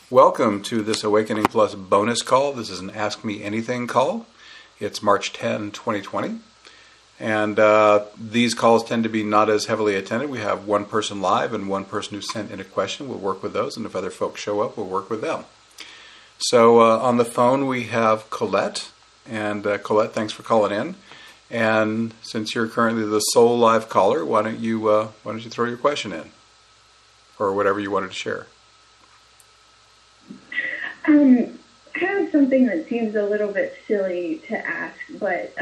Welcome to this Awakening Plus bonus call. This is an Ask Me Anything call. It's March 10, 2020. And these calls tend to be not as heavily attended. We have one person live and one person who sent in a question. We'll work with those, and if other folks show up, we'll work with them. So on the phone we have Colette. And Colette, thanks for calling in. And since you're currently the sole live caller, why don't you throw your question in, or whatever you wanted to share? I have something that seems a little bit silly to ask, but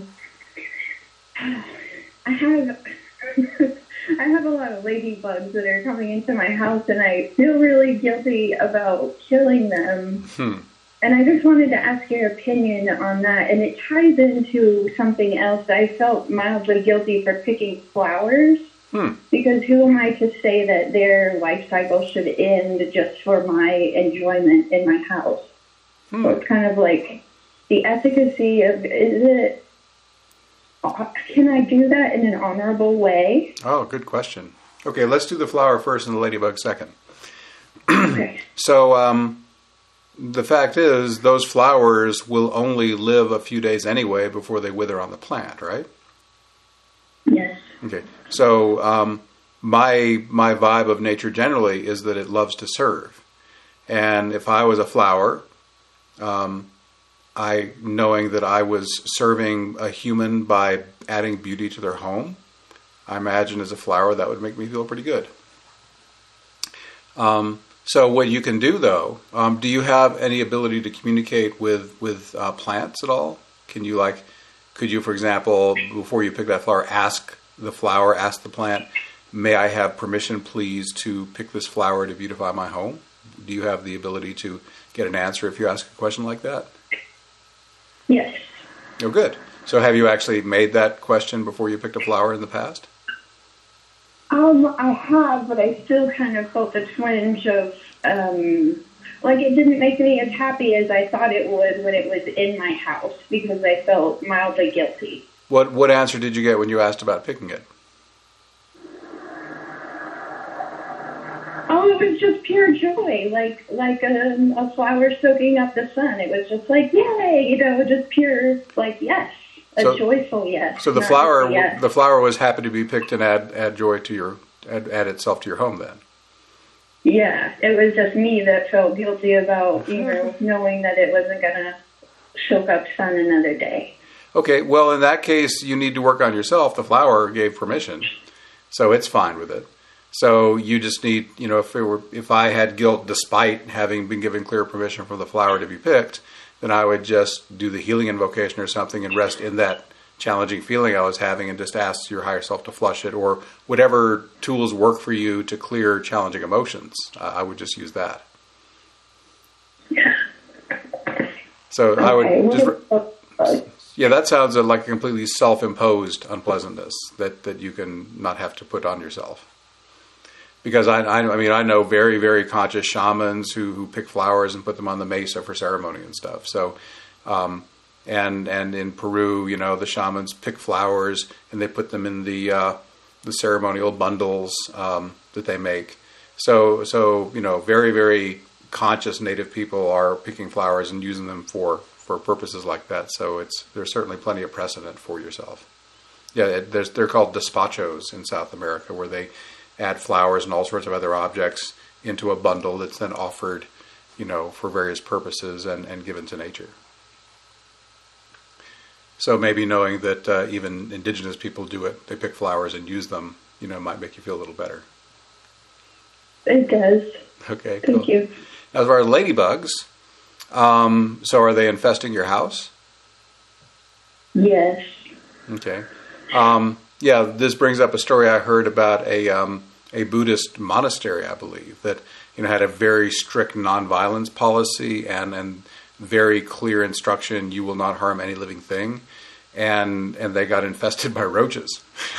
I have I have a lot of ladybugs that are coming into my house, and I feel really guilty about killing them. And I just wanted to ask your opinion on that. And it ties into something else. I felt mildly guilty for picking flowers. Because who am I to say that their life cycle should end just for my enjoyment in my house? So it's kind of like the efficacy of, can I do that in an honorable way? Oh, good question. Okay, let's do the flower first and the ladybug second. Okay. So the fact is, those flowers will only live a few days anyway before they wither on the plant, right? Yes. Okay, so my vibe of nature generally is that it loves to serve. And if I was a flower, knowing that I was serving a human by adding beauty to their home, I imagine as a flower that would make me feel pretty good. So what you can do, though, do you have any ability to communicate with plants at all? Could you, for example, before you pick that flower, ask the plant, may I have permission, please, to pick this flower to beautify my home? Do you have the ability to get an answer if you ask a question like that? Yes. Oh, good. So have you actually made that question before you picked a flower in the past? I have, but I still kind of felt a twinge of, it didn't make me as happy as I thought it would when it was in my house, because I felt mildly guilty. What answer did you get when you asked about picking it? Oh, it was just pure joy, like a flower soaking up the sun. It was just like, yay, just pure, yes, joyful yes. So the flower was happy to be picked and add joy to add itself to your home then. Yeah, it was just me that felt guilty about, knowing that it wasn't going to soak up sun another day. Okay, well, in that case, you need to work on yourself. The flower gave permission, so it's fine with it. So you just need, if I had guilt despite having been given clear permission for the flower to be picked, then I would just do the healing invocation or something and rest in that challenging feeling I was having and just ask your higher self to flush it, or whatever tools work for you to clear challenging emotions. I would just use that. Yeah. So okay. I would just... Yeah, that sounds like a completely self-imposed unpleasantness that you can not have to put on yourself. Because I know very, very conscious shamans who pick flowers and put them on the mesa for ceremony and stuff. So, and in Peru, the shamans pick flowers and they put them in the ceremonial bundles that they make. So very, very conscious native people are picking flowers and using them for purposes like that. So there's certainly plenty of precedent for yourself. Yeah, they're called despachos in South America, where they add flowers and all sorts of other objects into a bundle that's then offered, for various purposes and given to nature. So maybe knowing that even indigenous people do it, they pick flowers and use them, might make you feel a little better. It does. Okay, Thank you. Now, as far as ladybugs, so are they infesting your house? Yes. Okay. Yeah, this brings up a story I heard about a Buddhist monastery, I believe, that had a very strict nonviolence policy and very clear instruction: you will not harm any living thing, and they got infested by roaches,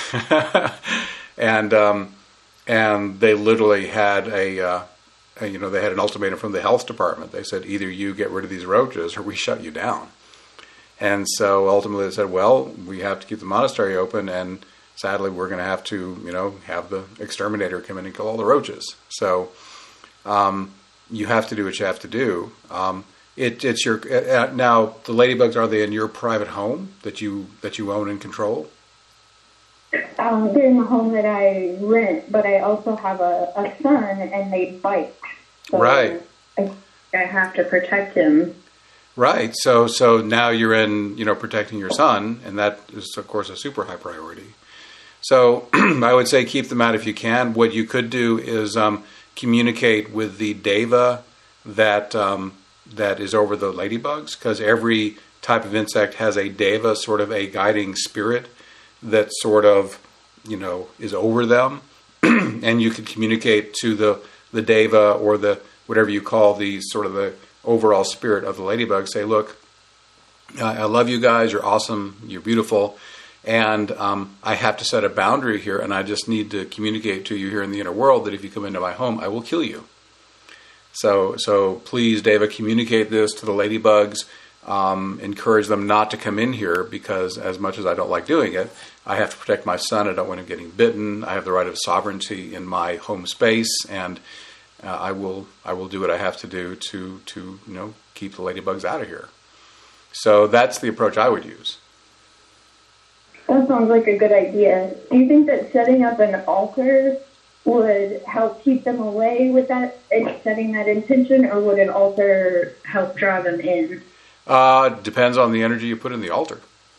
and they literally had they had an ultimatum from the health department. They said, either you get rid of these roaches or we shut you down. And so ultimately they said, well, we have to keep the monastery open, and sadly we're going to have to, have the exterminator come in and kill all the roaches. So you have to do what you have to do. It's your now the ladybugs, are they in your private home that you own and control? They're in a home that I rent, but I also have a son, and they bite. So right. I have to protect him. Right. So now you're in, protecting your son, and that is, of course, a super high priority. So I would say keep them out if you can. What you could do is communicate with the deva that is over the ladybugs, because every type of insect has a deva, sort of a guiding spirit that sort of, is over them. And you could communicate to the deva, or the whatever you call the sort of the overall spirit of the ladybug. Say, look, I love you guys. You're awesome. You're beautiful. And I have to set a boundary here, and I just need to communicate to you here in the inner world that if you come into my home, I will kill you. So please, Deva, communicate this to the ladybugs. Encourage them not to come in here, because as much as I don't like doing it, I have to protect my son. I don't want him getting bitten. I have the right of sovereignty in my home space, and I will do what I have to do to keep the ladybugs out of here. So that's the approach I would use. That sounds like a good idea. Do you think that setting up an altar would help keep them away with that and setting that intention, or would an altar help draw them in? Depends on the energy you put in the altar.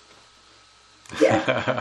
Yeah.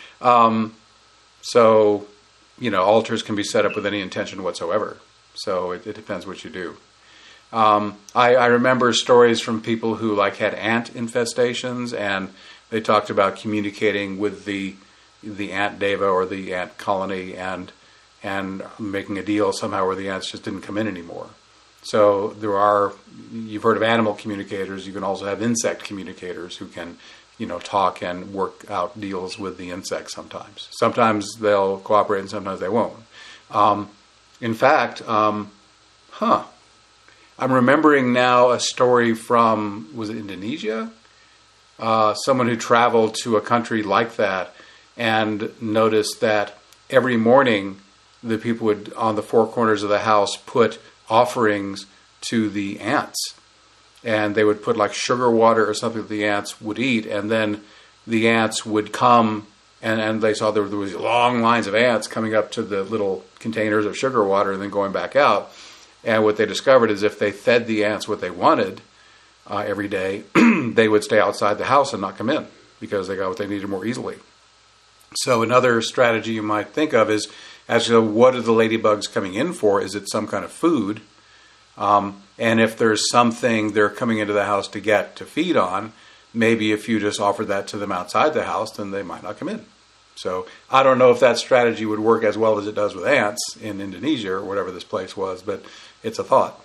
So, altars can be set up with any intention whatsoever. So it depends what you do. I remember stories from people who had ant infestations, and they talked about communicating with the ant deva or the ant colony and making a deal somehow where the ants just didn't come in anymore. So you've heard of animal communicators. You can also have insect communicators who can, talk and work out deals with the insects sometimes. Sometimes they'll cooperate and sometimes they won't. In fact, I'm remembering now a story from, was it Indonesia? Someone who traveled to a country like that and noticed that every morning the people would, on the four corners of the house, put offerings to the ants. And they would put sugar water or something that the ants would eat, and then the ants would come, and they saw there was long lines of ants coming up to the little containers of sugar water and then going back out. And what they discovered is if they fed the ants what they wanted every day, they would stay outside the house and not come in, because they got what they needed more easily. So another strategy you might think of is, actually, what are the ladybugs coming in for? Is it some kind of food? And if there's something they're coming into the house to get to feed on, maybe if you just offer that to them outside the house, then they might not come in. So I don't know if that strategy would work as well as it does with ants in Indonesia or whatever this place was, but it's a thought.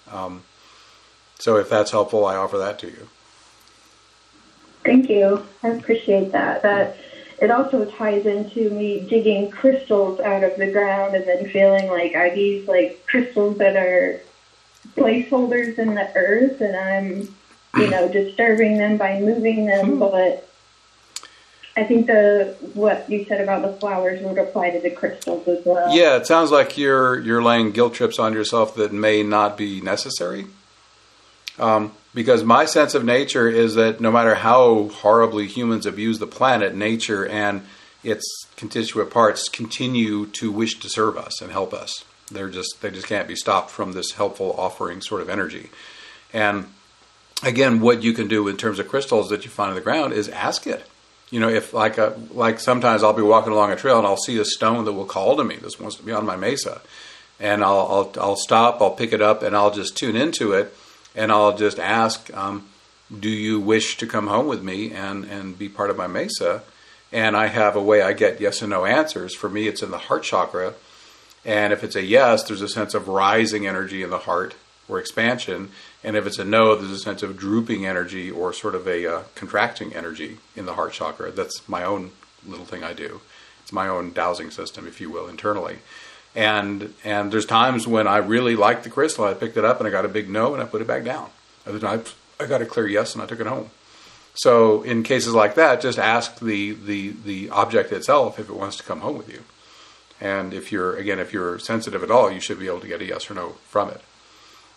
So if that's helpful, I offer that to you. Thank you. I appreciate that. It also ties into me digging crystals out of the ground and then feeling are these crystals that are placeholders in the earth, and I'm, disturbing them by moving them. But I think what you said about the flowers would apply to the crystals as well. Yeah, it sounds like you're laying guilt trips on yourself that may not be necessary. Because my sense of nature is that no matter how horribly humans abuse the planet, nature and its constituent parts continue to wish to serve us and help us. They just can't be stopped from this helpful offering sort of energy. And again, what you can do in terms of crystals that you find on the ground is ask it. If sometimes I'll be walking along a trail and I'll see a stone that will call to me. This wants to be on my mesa, and I'll stop. I'll pick it up and I'll just tune into it. And I'll just ask, do you wish to come home with me and be part of my mesa? And I have a way I get yes and no answers. For me, it's in the heart chakra. And if it's a yes, there's a sense of rising energy in the heart or expansion. And if it's a no, there's a sense of drooping energy or sort of a contracting energy in the heart chakra. That's my own little thing I do. It's my own dowsing system, if you will, internally. And there's times when I really like the crystal. I picked it up and I got a big no and I put it back down. Other times I got a clear yes and I took it home. So in cases like that, just ask the object itself if it wants to come home with you. And if you're sensitive at all, you should be able to get a yes or no from it.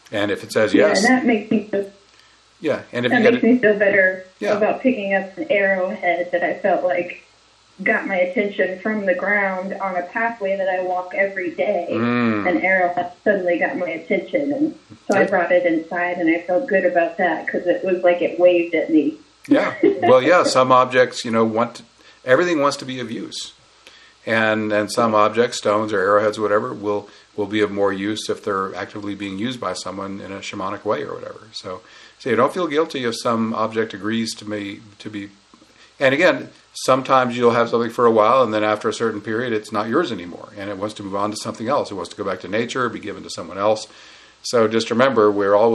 And if it says yes, yeah, that makes me feel. Yeah, and if that you makes me feel better Yeah. about picking up an arrowhead that I felt like got my attention from the ground on a pathway that I walk every day. An arrowhead suddenly got my attention, and so I brought it inside, and I felt good about that because it was like it waved at me. Yeah. Well, yeah, some objects, everything wants to be of use. And some objects, stones or arrowheads or whatever, will be of more use if they're actively being used by someone in a shamanic way or whatever. So you don't feel guilty if some object agrees to be. And again, sometimes you'll have something for a while, and then after a certain period, it's not yours anymore, and it wants to move on to something else. It wants to go back to nature, be given to someone else. So just remember,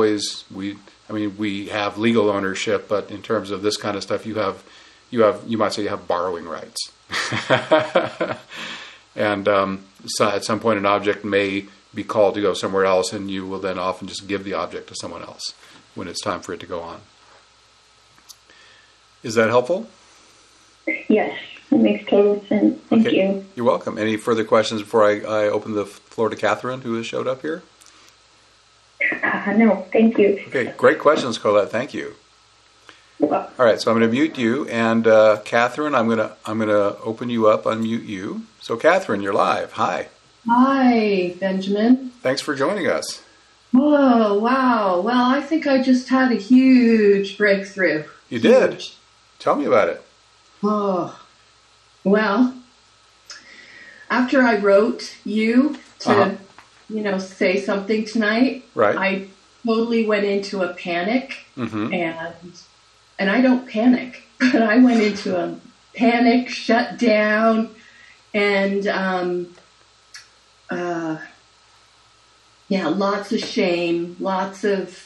we have legal ownership, but in terms of this kind of stuff, you might say you have borrowing rights. And so at some point, an object may be called to go somewhere else, and you will then often just give the object to someone else when it's time for it to go on. Is that helpful? Yes, it makes total sense. Thank you. You're welcome. Any further questions before I open the floor to Catherine, who has showed up here? No, thank you. Okay, great questions, Colette. Thank you. Well, all right, so I'm going to mute you, and Catherine, I'm going to open you up, unmute you. So, Catherine, you're live. Hi. Hi, Benjamin. Thanks for joining us. Oh, wow. Well, I think I just had a huge breakthrough. You did? Tell me about it. Oh, well, after I wrote you to, say something tonight, right. I totally went into a panic, mm-hmm. and I don't panic, but I went into a panic, shut down, and lots of shame, lots of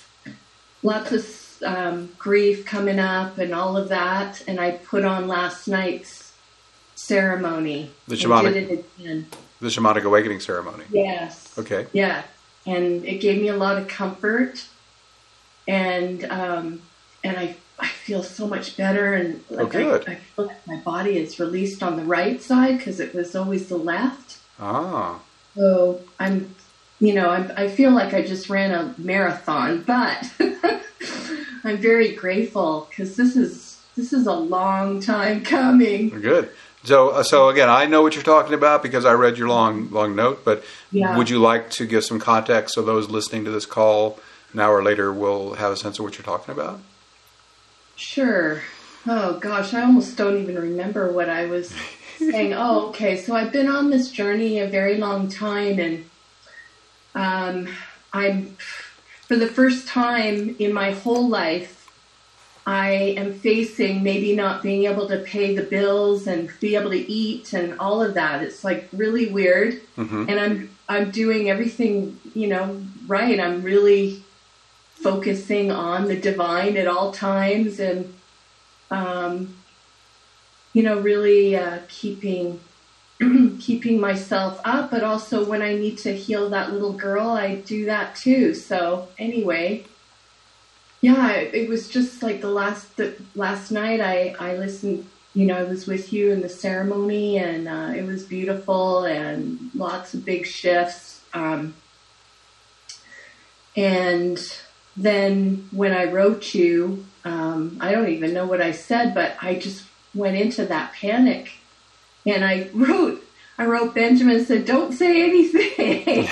grief coming up, and all of that. And I put on last night's ceremony. The shamanic. Did it again. The shamanic awakening ceremony. Yes. Okay. Yeah, and it gave me a lot of comfort, and I feel so much better, and good. I feel like my body is released on the right side because it was always the left. Ah. So I feel like I just ran a marathon, but I'm very grateful because this is a long time coming. Good. So again, I know what you're talking about because I read your long note, but would you like to give some context so those listening to this call an hour later will have a sense of what you're talking about? Sure. Oh gosh, I almost don't even remember what I was saying. Oh, okay. So I've been on this journey a very long time, and I'm for the first time in my whole life, I am facing maybe not being able to pay the bills and be able to eat and all of that. It's like really weird. Mm-hmm. And I'm doing everything, right. I'm really focusing on the divine at all times, and really keeping myself up, but also when I need to heal that little girl, I do that too. So anyway, it was just like the last night I listened, I was with you in the ceremony, and it was beautiful and lots of big shifts. And then when I wrote you, I don't even know what I said, but I just went into that panic, and I wrote Benjamin and said, "Don't say anything."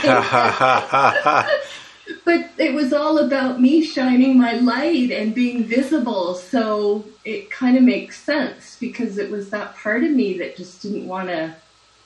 But it was all about me shining my light and being visible. So it kind of makes sense because it was that part of me that just didn't want to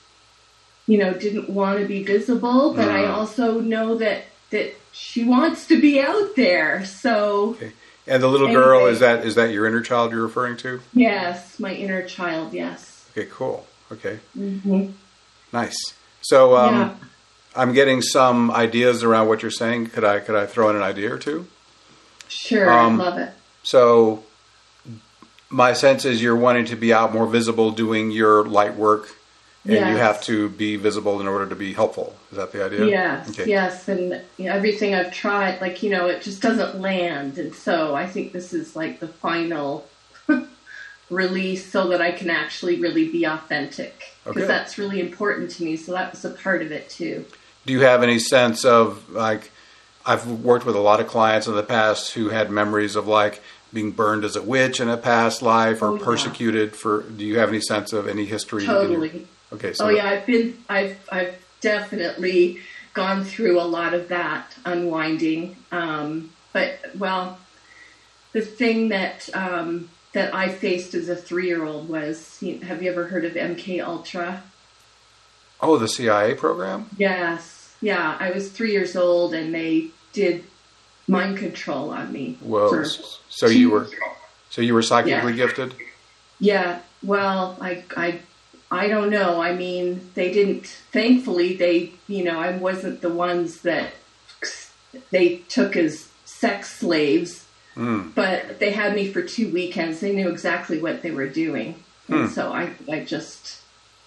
be visible. But I also know that she wants to be out there. So. Okay. And the little girl, is that your inner child you're referring to? Yes, my inner child, yes. Okay, cool. Okay. Mm-hmm. Nice. So I'm getting some ideas around what you're saying. Could I throw in an idea or two? Sure, I love it. So my sense is you're wanting to be out more visible doing your light work, and you have to be visible in order to be helpful. Is that the idea? Yes, okay. Yes. And everything I've tried, it just doesn't land. And so I think this is like the final release so that I can actually really be authentic. Because that's really important to me. So that was a part of it too. Do you have any sense of I've worked with a lot of clients in the past who had memories of like being burned as a witch in a past life or persecuted for. Do you have any sense of any history? Totally. Okay. So I've definitely gone through a lot of that unwinding. But the thing that I faced as a 3-year-old was, have you ever heard of MK Ultra? Oh, the CIA program? Yes. Yeah. I was 3 years old and they did mind control on me. Whoa. So you were psychically gifted? Yeah. Well, I don't know. I mean, they didn't, thankfully I wasn't the ones that they took as sex slaves, but they had me for 2 weekends. They knew exactly what they were doing. And so I just,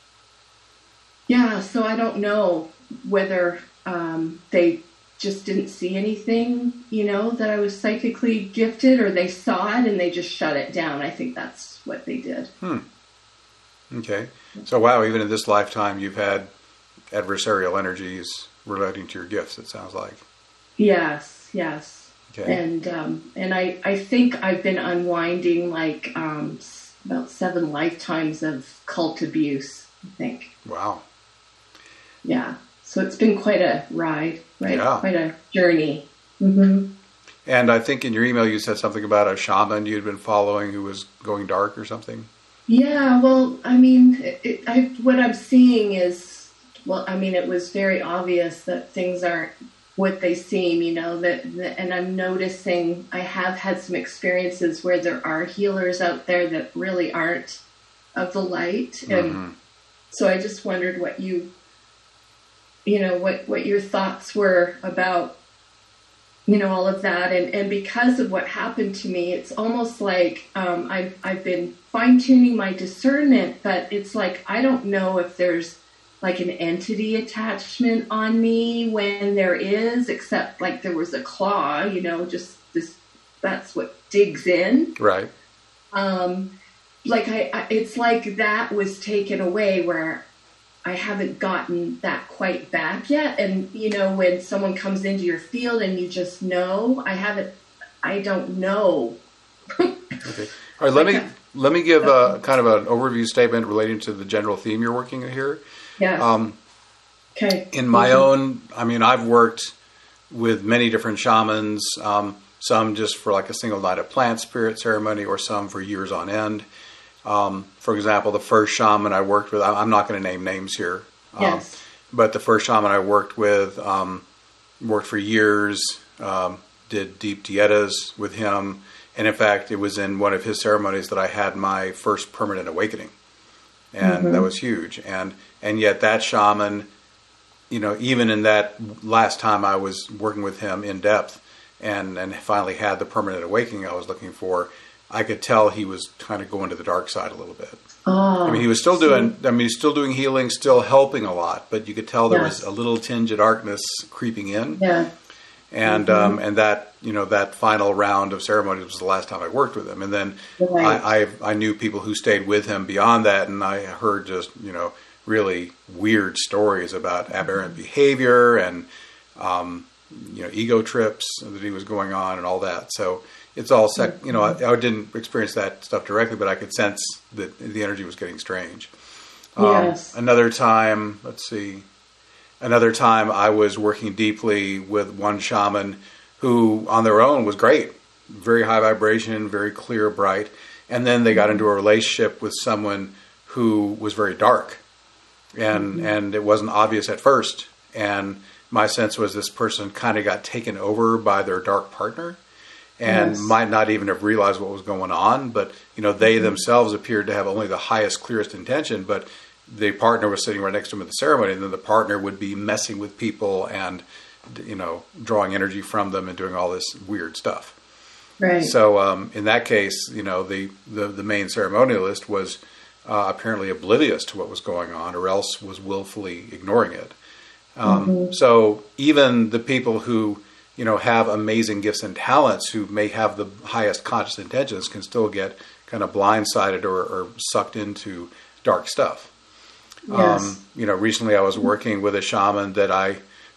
so I don't know whether they just didn't see anything, that I was psychically gifted, or they saw it and they just shut it down. I think that's what they did. Okay. So, wow, even in this lifetime, you've had adversarial energies relating to your gifts, it sounds like. Yes. Okay. And I think I've been unwinding like about 7 lifetimes of cult abuse, I think. Wow. Yeah. So it's been quite a ride, right? Yeah. Quite a journey. Mm-hmm. And I think in your email you said something about a shaman you'd been following who was going dark or something. Yeah, well, I mean, what I'm seeing is, it was very obvious that things aren't what they seem, and I'm noticing I have had some experiences where there are healers out there that really aren't of the light. And so I just wondered what what your thoughts were about, all of that. And because of what happened to me, it's almost like I've been fine-tuning my discernment, but it's like I don't know if there's like an entity attachment on me when there is, except like there was a claw, just this, that's what digs in. Right. It's like that was taken away where I haven't gotten that quite back yet. And, when someone comes into your field and you just know, I don't know. Okay. All right. Let me give kind of an overview statement relating to the general theme you're working in here. Yeah. Okay. In my own, I've worked with many different shamans, some just for like a single night of plant spirit ceremony or some for years on end. For example, the first shaman I worked with, I'm not going to name names here, yes. But the first shaman I worked with, worked for years, did deep dietas with him. And in fact, it was in one of his ceremonies that I had my first permanent awakening. And that was huge. And yet that shaman, even in that last time I was working with him in depth and finally had the permanent awakening I was looking for, I could tell he was kind of going to the dark side a little bit. Oh, he was still he's still doing healing, still helping a lot, but you could tell there was a little tinge of darkness creeping in. Yeah. And and that that final round of ceremonies was the last time I worked with him. And then I knew people who stayed with him beyond that, and I heard just really weird stories about aberrant behavior and ego trips that he was going on and all that. So it's all I didn't experience that stuff directly, but I could sense that the energy was getting strange. Yes. Another time I was working deeply with one shaman who on their own was great, very high vibration, very clear, bright. And then they got into a relationship with someone who was very dark and it wasn't obvious at first. And my sense was this person kind of got taken over by their dark partner and might not even have realized what was going on. But, they themselves appeared to have only the highest, clearest intention, but the partner was sitting right next to him at the ceremony, and then the partner would be messing with people and, drawing energy from them and doing all this weird stuff. Right. So in that case, the main ceremonialist was apparently oblivious to what was going on, or else was willfully ignoring it. So even the people who have amazing gifts and talents, who may have the highest conscious intentions, can still get kind of blindsided or sucked into dark stuff. Yes. Recently I was working with a shaman that I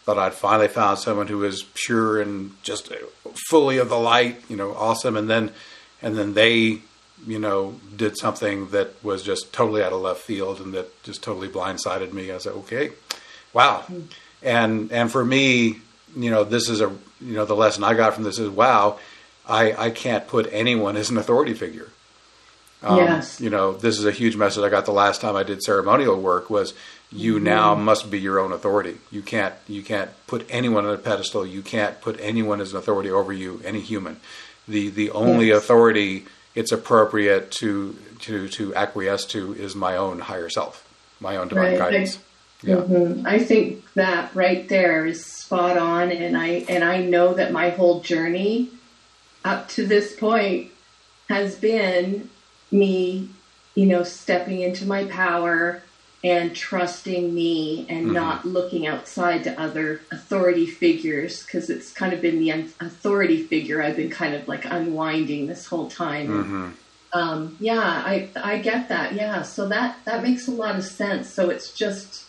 thought I'd finally found someone who was pure and just fully of the light, awesome. And then they, did something that was just totally out of left field and that just totally blindsided me. I said, okay, wow. And for me, this is the lesson I got from this is, wow, I can't put anyone as an authority figure. Yes. This is a huge message I got the last time I did ceremonial work was you now must be your own authority. You can't put anyone on a pedestal. You can't put anyone as an authority over you, any human. The only authority it's appropriate to acquiesce to is my own higher self, my own divine guidance. I think that right there is spot on, and I know that my whole journey up to this point has been me, stepping into my power and trusting me and not looking outside to other authority figures, because it's kind of been the authority figure I've been kind of like unwinding this whole time. I get that. Yeah. So that makes a lot of sense. So it's just,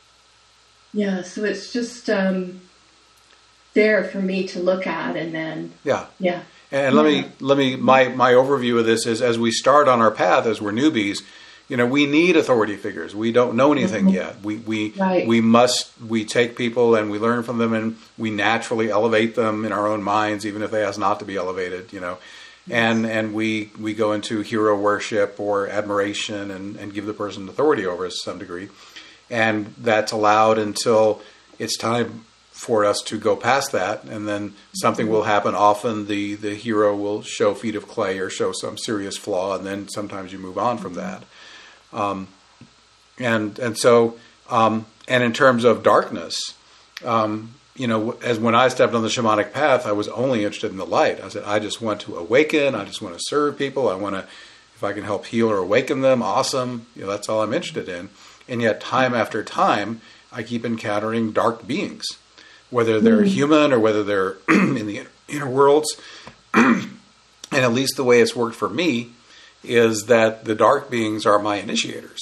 there for me to look at and then. Yeah. And let me, my overview of this is as we start on our path, as we're newbies, we need authority figures. We don't know anything yet. We take people and we learn from them and we naturally elevate them in our own minds, even if they ask not to be elevated, and we go into hero worship or admiration and give the person authority over us to some degree. And that's allowed until it's time for us to go past that, and then something will happen. Often the hero will show feet of clay or show some serious flaw, and then sometimes you move on from that. And in terms of darkness, as when I stepped on the shamanic path, I was only interested in the light. I said, I just want to awaken. I just want to serve people. I want to, if I can help heal or awaken them, awesome. That's all I'm interested in. And yet time after time, I keep encountering dark beings, whether they're human or whether they're in the inner worlds. And at least the way it's worked for me is that the dark beings are my initiators.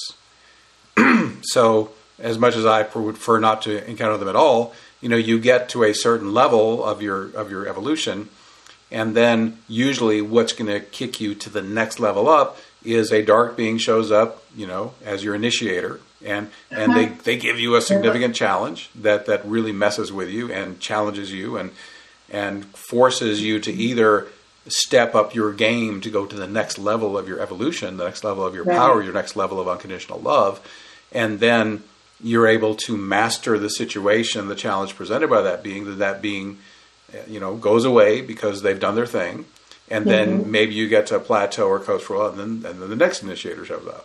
So as much as I would prefer not to encounter them at all, you get to a certain level of your evolution, and then usually what's going to kick you to the next level up is a dark being shows up, as your initiator, and they give you a significant challenge that really messes with you and challenges you and forces you to either step up your game to go to the next level of your evolution, the next level of your power, your next level of unconditional love, and then you're able to master the situation, the challenge presented by that being, goes away because they've done their thing, and then maybe you get to a plateau or coastal, and then the next initiator shows up.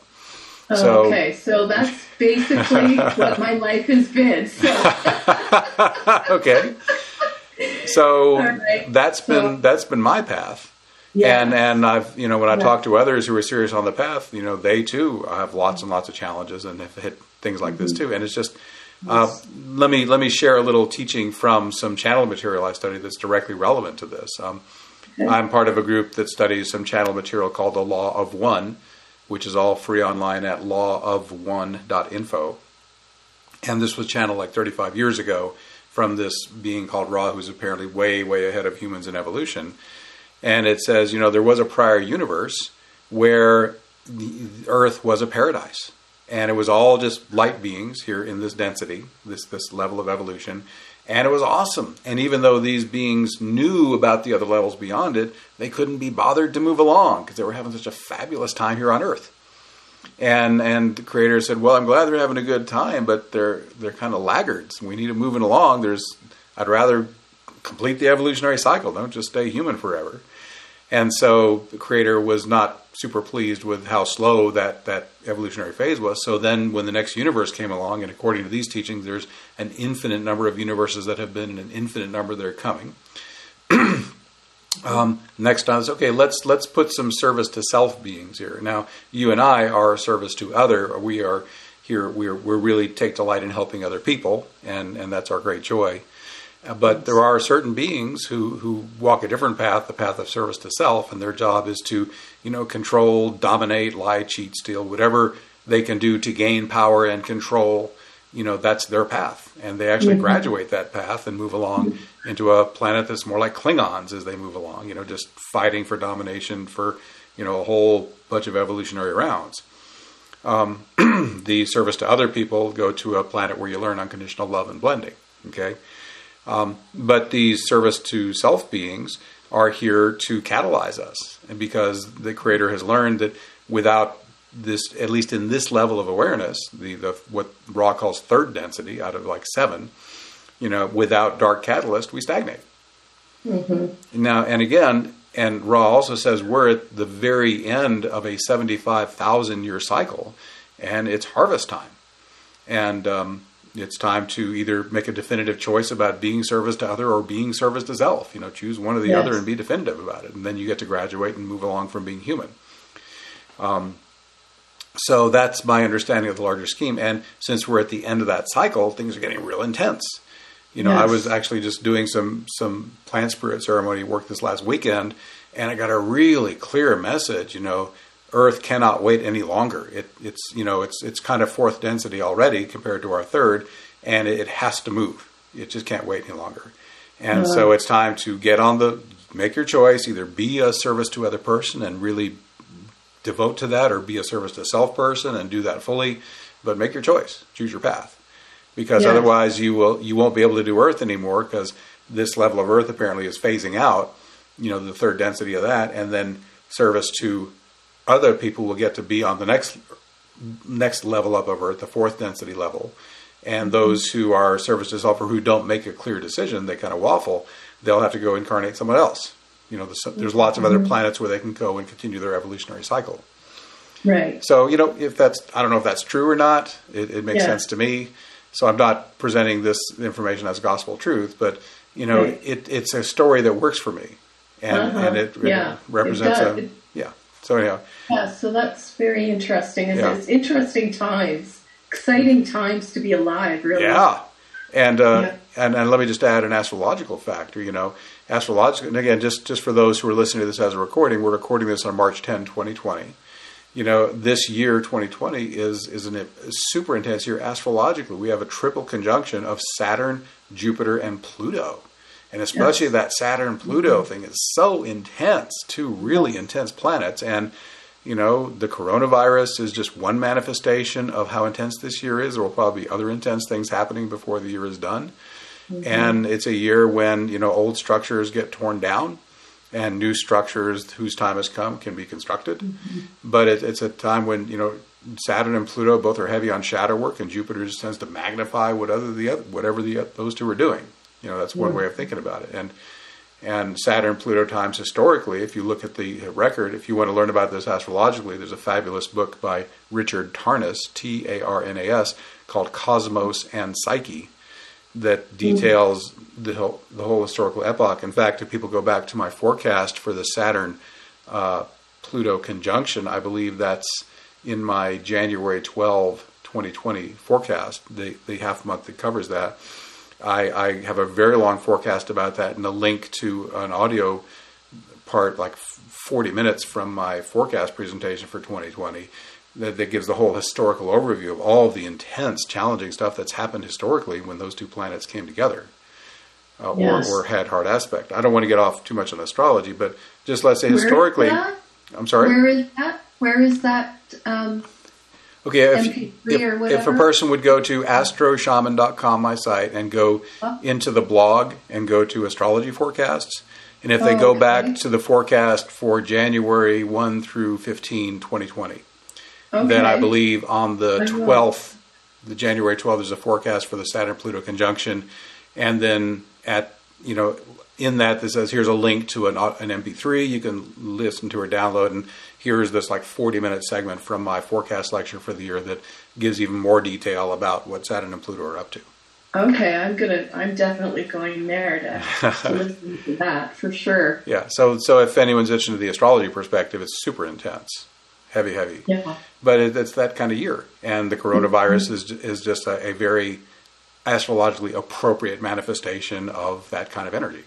So that's basically what my life has been. So. Okay. So that's been my path. Yeah. And I've, when I talk to others who are serious on the path, they too have lots and lots of challenges and have hit things like this too. And it's just, let me share a little teaching from some channel material I studied that's directly relevant to this. I'm part of a group that studies some channel material called the Law of One, which is all free online at lawofone.info. And this was channeled like 35 years ago from this being called Ra, who's apparently way, way ahead of humans in evolution. And it says, there was a prior universe where the Earth was a paradise. And it was all just light beings here in this density, this level of evolution. And it was awesome. And even though these beings knew about the other levels beyond it, they couldn't be bothered to move along because they were having such a fabulous time here on Earth. And the creator said, well, I'm glad they're having a good time, but they're kind of laggards. We need to move along. I'd rather complete the evolutionary cycle. Don't just stay human forever. And so the creator was not super pleased with how slow that evolutionary phase was. So then when the next universe came along, and according to these teachings, there's an infinite number of universes that have been and an infinite number that are coming. Next time, it's okay, let's put some service to self beings here. Now, you and I are a service to other. We are here, we really take delight in helping other people, and that's our great joy. But there are certain beings who walk a different path, the path of service to self, and their job is to, control, dominate, lie, cheat, steal, whatever they can do to gain power and control, that's their path. And they actually graduate that path and move along into a planet that's more like Klingons as they move along, just fighting for domination for, a whole bunch of evolutionary rounds. The service to other people go to a planet where you learn unconditional love and blending. Okay. But the service to self beings are here to catalyze us. And because the Creator has learned that without this, at least in this level of awareness, the what Ra calls third density out of like 7, without dark catalyst, we stagnate. Now, and again, and Ra also says we're at the very end of a 75,000 year cycle, and it's harvest time. And it's time to either make a definitive choice about being service to other or being service to self. Choose one or the other and be definitive about it. And then you get to graduate and move along from being human. So that's my understanding of the larger scheme. And since we're at the end of that cycle, things are getting real intense. I was actually just doing some plant spirit ceremony work this last weekend, and I got a really clear message. Earth cannot wait any longer. It's kind of fourth density already compared to our third, and it has to move. It just can't wait any longer. And so it's time to make your choice, either be a service to other person and really devote to that, or be a service to self person and do that fully. But make your choice. Choose your path. Because otherwise you won't be able to do Earth anymore, because this level of Earth apparently is phasing out, the third density of that, and then service to other people will get to be on the next level up of Earth, the fourth density level. And those who are service to self or who don't make a clear decision, they kind of waffle, they'll have to go incarnate someone else. There's lots of other planets where they can go and continue their evolutionary cycle. Right. So, I don't know if that's true or not. It makes sense to me. So I'm not presenting this information as gospel truth, but, it's a story that works for me. And it represents So anyhow. Yeah, so that's very interesting. It's interesting times, exciting times to be alive, really. Yeah. And let me just add an astrological factor, astrological, and again, just for those who are listening to this as a recording, we're recording this on March 10, 2020. This year, 2020, is a super intense year astrologically. We have a triple conjunction of Saturn, Jupiter, and Pluto. And especially that Saturn-Pluto thing is so intense, 2 really intense planets. And, the coronavirus is just one manifestation of how intense this year is. There will probably be other intense things happening before the year is done. And it's a year when, old structures get torn down and new structures whose time has come can be constructed. But it's a time when, Saturn and Pluto both are heavy on shadow work, and Jupiter just tends to magnify whatever those two are doing. That's one way of thinking about it. And Saturn, Pluto times historically, if you look at the record, if you want to learn about this astrologically, there's a fabulous book by Richard Tarnas, Tarnas, called Cosmos and Psyche, that details the whole historical epoch. In fact, if people go back to my forecast for the Saturn Pluto conjunction, I believe that's in my January 12, 2020 forecast, the half month that covers that. I have a very long forecast about that, and a link to an audio part, like 40 minutes from my forecast presentation for 2020, that gives the whole historical overview of all of the intense, challenging stuff that's happened historically when those two planets came together, or had hard aspect. I don't want to get off too much on astrology, but just let's say historically. I'm sorry? Where is that? Okay, if a person would go to astroshaman.com, my site, and go into the blog and go to astrology forecasts, and if they go back to the forecast for January 1 through 15, 2020, then I believe on the 12th, the January 12th, there's a forecast for the Saturn-Pluto conjunction, and then in that says here's a link to an MP3 you can listen to or download, and here's this like 40-minute segment from my forecast lecture for the year that gives even more detail about what Saturn and Pluto are up to. Okay, I'm definitely going there to listen to that for sure. Yeah, so if anyone's interested in the astrology perspective, it's super intense, heavy. Yeah. But it's that kind of year, and the coronavirus is just a very astrologically appropriate manifestation of that kind of energy.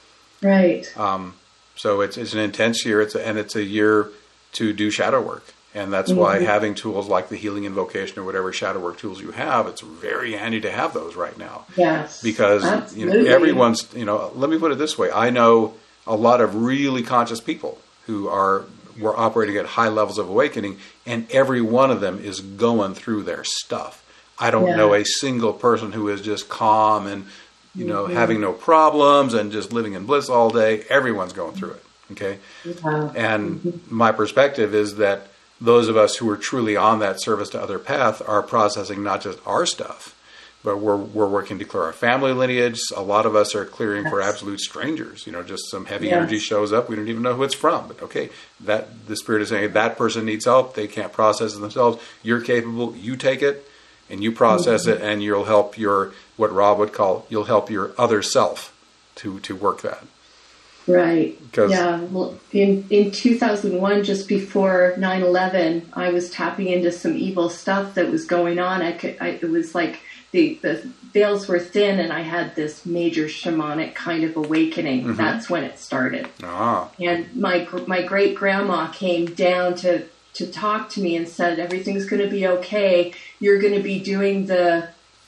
Right. So it's an intense year. It's a year to do shadow work And that's why having tools like the Healing Invocation or whatever shadow work tools you have, it's very handy to have those right now. Yes. Because everyone's, let me put it this way. I know a lot of really conscious people who were operating at high levels of awakening, and every one of them is going through their stuff. I don't know a single person who is just calm and, having no problems and just living in bliss all day. Everyone's going through it. Okay. And my perspective is that those of us who are truly on that service to other path are processing not just our stuff, but we're working to clear our family lineage. A lot of us are clearing for absolute strangers. Just some heavy energy shows up. We don't even know who it's from. But okay, that the Spirit is saying that person needs help. They can't process it themselves. You're capable. You take it and you process it, and you'll help what Rob would call, you'll help your other self to work that. Right. Well, in 2001, just before 9/11, I was tapping into some evil stuff that was going on. It was like the veils were thin, and I had this major shamanic kind of awakening. That's when it started. And my great grandma came down to talk to me and said, "Everything's going to be okay. You're going to be doing the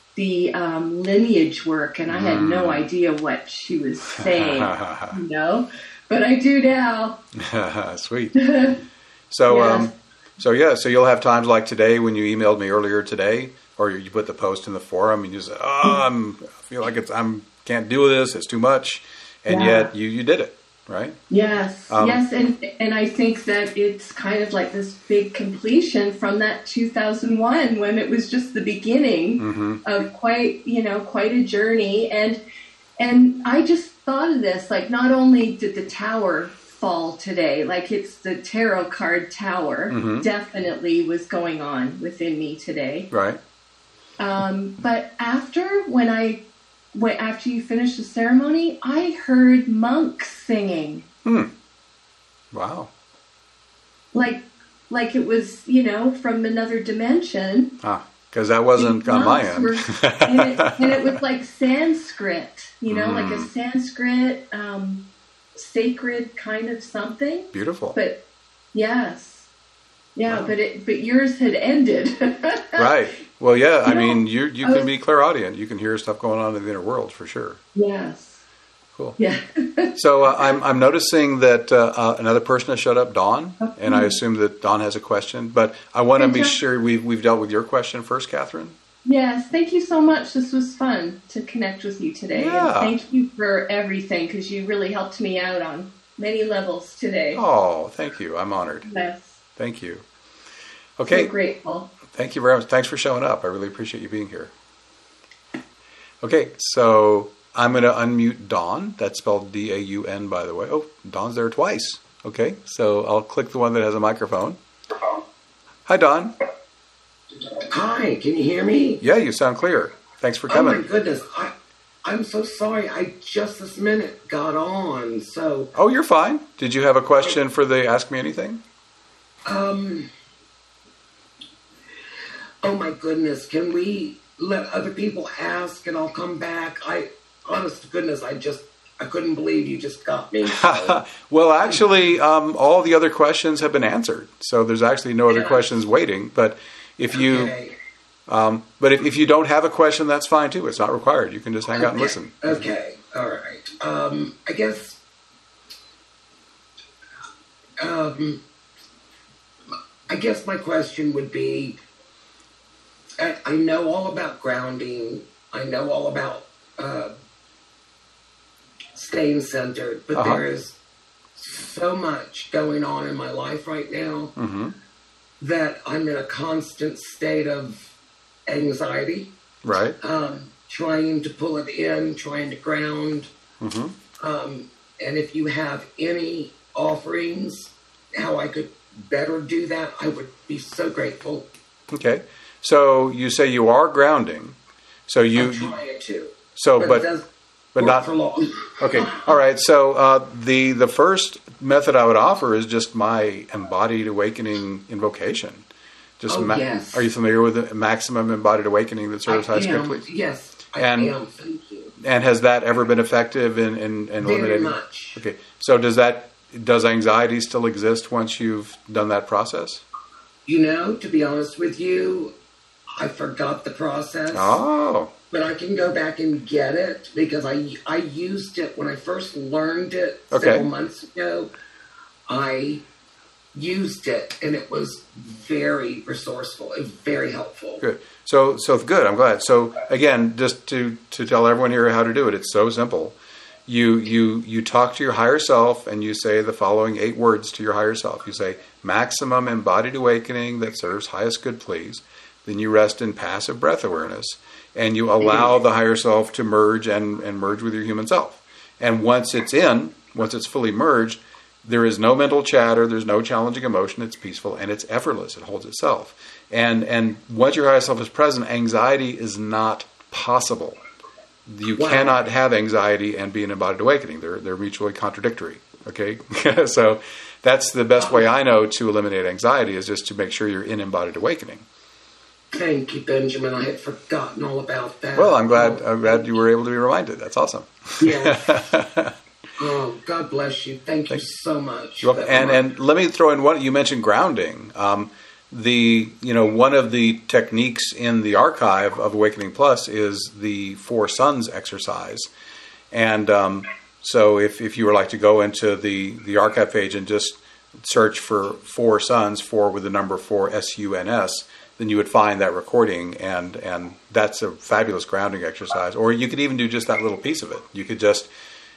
lineage work," and I had no idea what she was saying, but I do now. Sweet. So you'll have times like today when you emailed me earlier today, or you put the post in the forum and you said, I feel like I can't do this. It's too much. And yet you did it. Right? Yes. And I think that it's kind of like this big completion from that 2001 when it was just the beginning of quite a journey. And I just thought of this, like, not only did the tower fall today, like it's the tarot card tower definitely was going on within me today. Right. But after you finished the ceremony, I heard monks singing. Wow. Like it was, from another dimension. Because that wasn't on my end. and it was like Sanskrit, like a Sanskrit sacred kind of something. Beautiful. But yes. Yeah, wow. But yours had ended. Right. Well, yeah, I mean, you can be clairaudient. You can hear stuff going on in the inner world for sure. Yes. Cool. Yeah. So I'm noticing that another person has showed up, Dawn, and I assume that Dawn has a question. But I want to be sure we've dealt with your question first, Catherine. Yes. Thank you so much. This was fun to connect with you today. Yeah. And thank you for everything, because you really helped me out on many levels today. Oh, thank you. I'm honored. Yes. Thank you. Okay. So grateful. Thank you very much. Thanks for showing up. I really appreciate you being here. Okay, so I'm going to unmute Dawn. That's spelled D-A-U-N, by the way. Oh, Dawn's there twice. Okay, so I'll click the one that has a microphone. Hi, Dawn. Hi, can you hear me? Yeah, you sound clear. Thanks for coming. Oh, my goodness. I'm so sorry. I just this minute got on, so... Oh, you're fine. Did you have a question for the Ask Me Anything? Oh my goodness, can we let other people ask and I'll come back? Honest to goodness, I couldn't believe you just got me. So. Well, actually, all the other questions have been answered. So there's actually no other questions waiting. But if you, if you don't have a question, that's fine too. It's not required. You can just hang out and listen. Okay. All right. I guess, my question would be, I know all about grounding. I know all about staying centered, but there is so much going on in my life right now that I'm in a constant state of anxiety. Right. Trying to pull it in, trying to ground. And if you have any offerings, how I could better do that, I would be so grateful. Okay. So you say you are grounding. So I'm trying to. So, but not for long. Okay. All right. So the first method I would offer is just my embodied awakening invocation. Just yes. Are you familiar with the maximum embodied awakening that serves highest complete? Yes, I am. Thank you. And has that ever been effective in eliminating? Very much. Okay. So does anxiety still exist once you've done that process? To be honest with you, I forgot the process. Oh. But I can go back and get it because I used it when I first learned it several months ago. I used it, and it was very resourceful. It was very helpful. Good. So good. I'm glad. So again, just to tell everyone here how to do it, it's so simple. You talk to your higher self, and you say the following 8 words to your higher self. You say, maximum embodied awakening that serves highest good, please. Then you rest in passive breath awareness, and you allow the higher self to merge and merge with your human self. And once it's fully merged, there is no mental chatter, there's no challenging emotion, it's peaceful, and it's effortless. It holds itself. And once your higher self is present, anxiety is not possible. You cannot have anxiety and be an embodied awakening. They're mutually contradictory. Okay? So that's the best way I know to eliminate anxiety, is just to make sure you're in embodied awakening. Thank you, Benjamin. I had forgotten all about that. Well, I'm glad you were able to be reminded. That's awesome. Yeah. Oh, God bless you. Thank you so much. And let me throw in one. You mentioned grounding. One of the techniques in the archive of Awakening Plus is the 4 Suns exercise. And so if you were like to go into the archive page and just search for 4 Suns, 4 with the number 4, SUNS, then you would find that recording, and that's a fabulous grounding exercise. Or you could even do just that little piece of it. You could just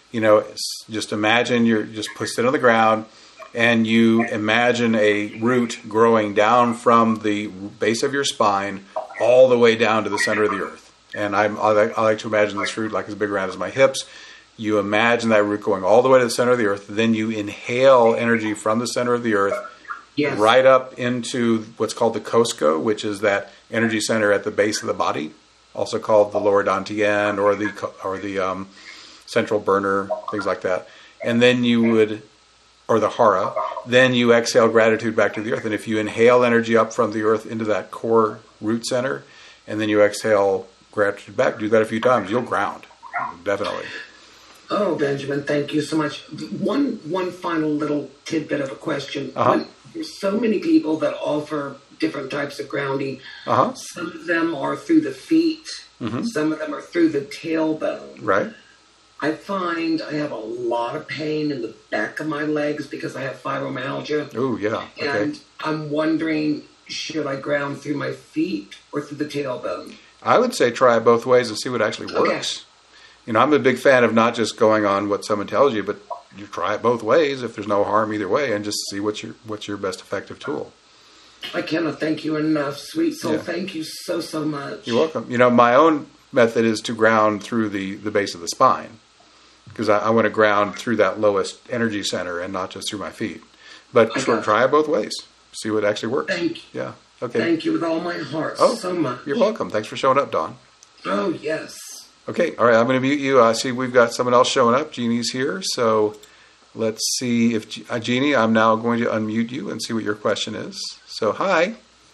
imagine you're just sit on the ground, and you imagine a root growing down from the base of your spine all the way down to the center of the earth. And I like to imagine this root like as big around as my hips. You imagine that root going all the way to the center of the earth. Then you inhale energy from the center of the earth right up into what's called the Cosco, which is that energy center at the base of the body, also called the lower dantian or the central burner, things like that. And then or the hara, then you exhale gratitude back to the earth. And if you inhale energy up from the earth into that core root center, and then you exhale gratitude back, do that a few times, you'll ground. Definitely. Oh, Benjamin, thank you so much. One final little tidbit of a question. There's so many people that offer different types of grounding. Some of them are through the feet. Some of them are through the tailbone. Right. I find I have a lot of pain in the back of my legs because I have fibromyalgia. Oh, yeah. Okay. And I'm wondering, should I ground through my feet or through the tailbone? I would say try it both ways and see what actually works. Okay. I'm a big fan of not just going on what someone tells you, but you try it both ways if there's no harm either way, and just see what's your best effective tool. I cannot thank you enough, sweet soul. Yeah. Thank you so, so much. You're welcome. My own method is to ground through the base of the spine, because I want to ground through that lowest energy center and not just through my feet. But try it both ways. See what actually works. Thank you. Yeah. Okay. Thank you with all my heart so much. You're welcome. Thanks for showing up, Dawn. Oh, yes. Okay. All right. I'm going to mute you. I see we've got someone else showing up. Jeannie's here. So let's see if Jeannie, I'm now going to unmute you and see what your question is. So, hi.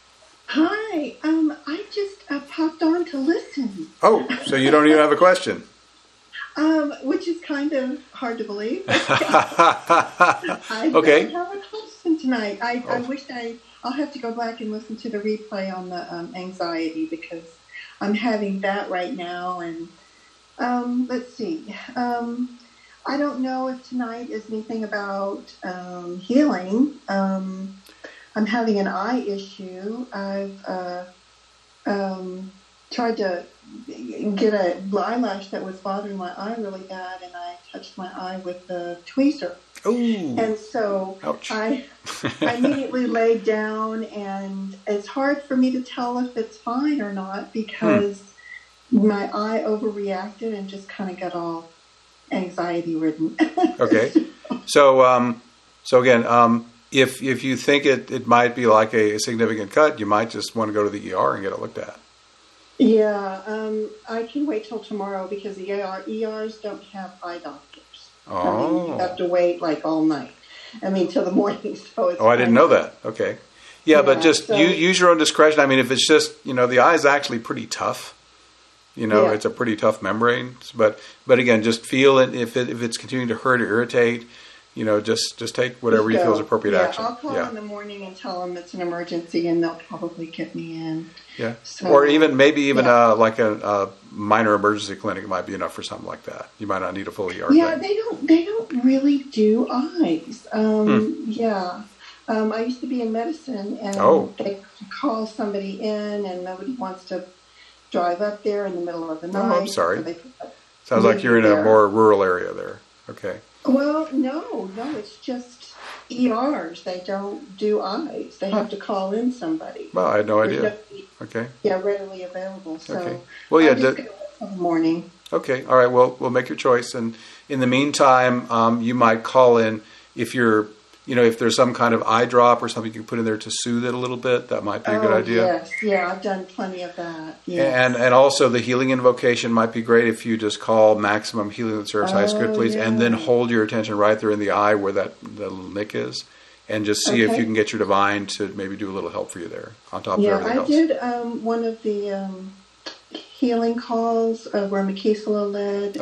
Hi. I just popped on to listen. Oh, so you don't even have a question? Which is kind of hard to believe. I don't have a question tonight. I wish I'll have to go back and listen to the replay on the anxiety, because I'm having that right now. And let's see. I don't know if tonight is anything about healing. I'm having an eye issue. I've tried to get an eyelash that was bothering my eye really bad, and I touched my eye with the tweezer. Ooh. And so Ouch. I immediately laid down, and it's hard for me to tell if it's fine or not, because my eye overreacted and just kind of got all anxiety ridden. Okay. So again, if you think it might be like a significant cut, you might just want to go to the ER and get it looked at. Yeah, I can wait till tomorrow, because the ERs don't have eye doctors. Oh. You have to wait all night. Till the morning. So it's I didn't know that. Okay. Yeah, but just use your own discretion. If it's just, the eye is actually pretty tough. It's a pretty tough membrane. But again, just feel it. If it's continuing to hurt or irritate, just take whatever you feel is appropriate action. I'll call in the morning and tell them it's an emergency, and they'll probably get me in. Yeah, so, or maybe like a minor emergency clinic might be enough for something like that. You might not need a full ER. Yeah, they don't really do eyes. Yeah. I used to be in medicine, and they call somebody in, and nobody wants to drive up there in the middle of the night. Oh, I'm sorry. So sounds like you're in a more rural area there. Okay. Well, no, it's just ERs. They don't do eyes. They have to call in somebody. Well, I had no idea. Okay. Yeah, readily available. So okay. Well, yeah. In the morning. Okay. All right. Well, we'll make your choice, and in the meantime, you might call in if you're. If there's some kind of eye drop or something you can put in there to soothe it a little bit, that might be a good idea. Yes, yeah, I've done plenty of that. Yes. And also the healing invocation might be great if you just call maximum healing that serves highest good, please, and then hold your attention right there in the eye where that little nick is, and just see if you can get your divine to maybe do a little help for you there on top of everything else. Yeah, I did one of the healing calls where Makisela led.